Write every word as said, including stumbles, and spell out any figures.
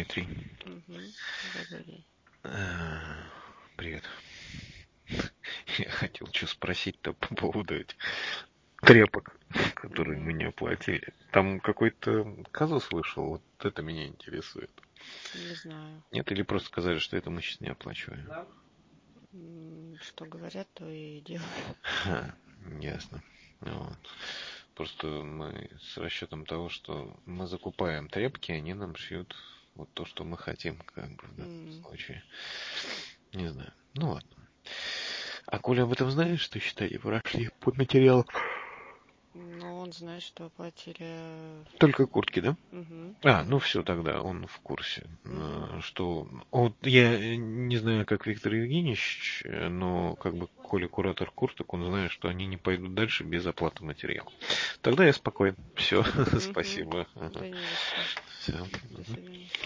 Дмитрий. Угу. Добрый день. Привет. Я хотел что спросить-то по поводу этих тряпок, которые мы не оплатили. Там какой-то казус вышел, вот это меня интересует. Не знаю. Нет, или просто сказали, что это мы сейчас не оплачиваем? Что говорят, то и делают. Ха, ясно. Вот. Просто мы с расчетом того, что мы закупаем тряпки, они нам шьют вот то, что мы хотим, как бы в данном Mm. случае. Не знаю. Ну ладно. А Коля об этом знает, что, считай, прошли по материалу? Ну, он знает, что оплатили... Только куртки, да? Угу. А, ну все, тогда он в курсе. Угу. Что... Вот я не знаю, как Виктор Евгеньевич, но как бы Коля куратор курток, он знает, что они не пойдут дальше без оплаты материала. Тогда я спокоен. Все, Угу. спасибо. Да не за что. Все. До свидания.